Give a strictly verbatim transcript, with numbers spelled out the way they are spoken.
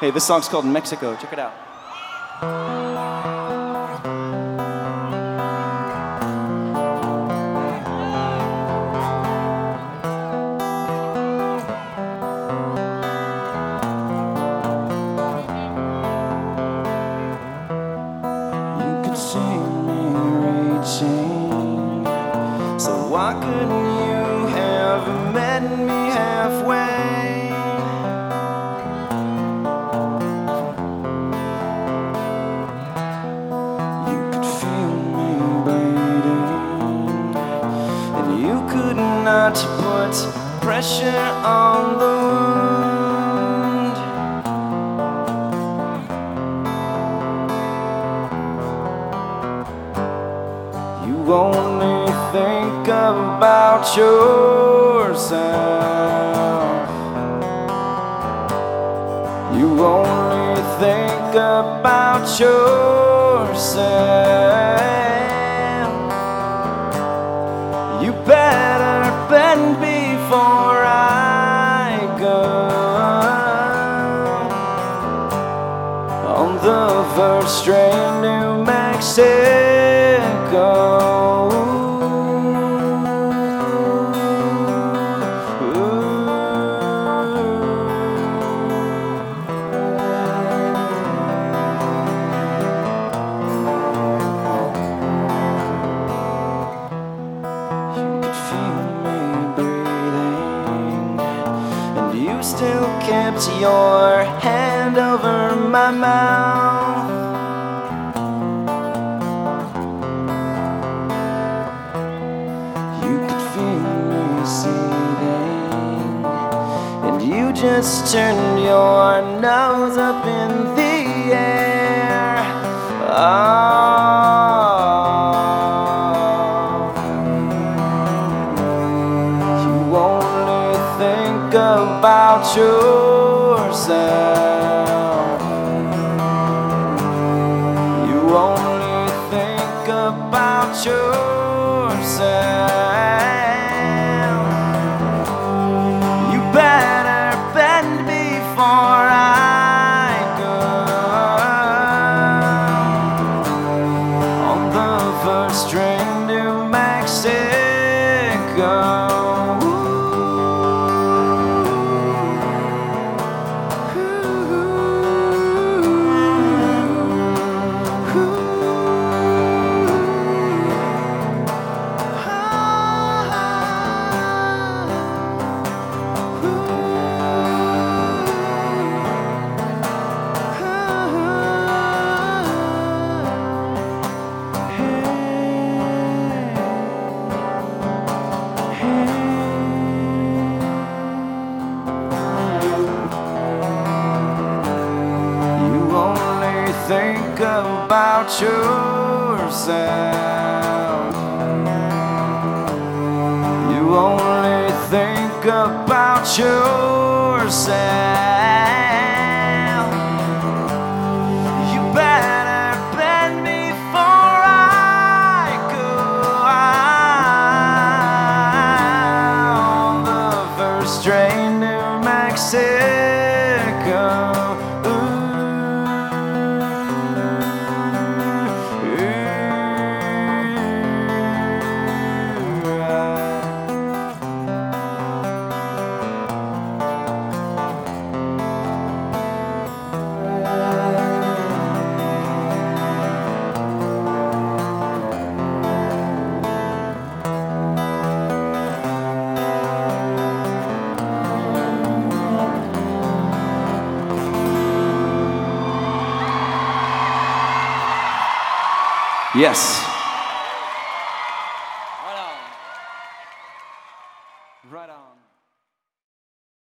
Hey, this song's called Mexico. Check it out. You could see me reaching, so why couldn't you have met me halfway? You could feel me bleeding, and you could not put pressure on the wound. You only think about yourself. You only think about yourself. You better bend before I go. On the first train to Mexico. You still kept your hand over my mouth. You could feel me seething, and you just turned your nose up in the air. Oh, you only think about yourself. You only think about yourself. You better bend before I go. On the first train to Mexico. Think about yourself. You only think about yourself. You better bend before I go out. The first train to Mexico. Yes.